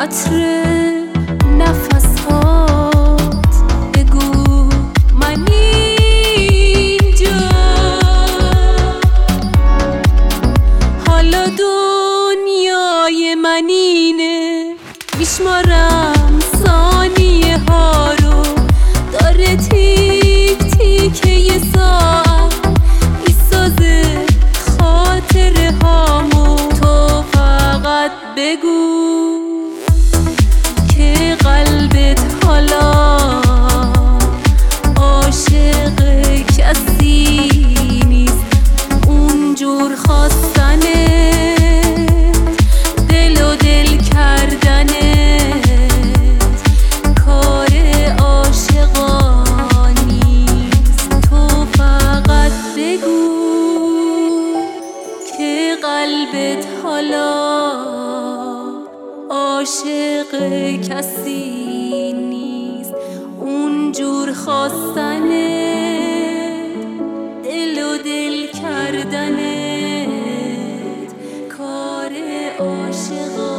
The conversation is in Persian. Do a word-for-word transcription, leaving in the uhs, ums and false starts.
عطر نفسات بگو من اینجا، حالا دنیای من اینه، میشمارم ثانیه ها رو، داره تیک تیک یه ساعت میسازه خاطره هامو. تو فقط بگو که قلبت حالا عاشق کسی نیست، اونجور خواستنه دل و دل کردنت کار عاشقا نیست. تو فقط بگو که قلبت حالا عاشق کسی نیست، اونجور خواستنه دل و دل کردنت کار عاشقا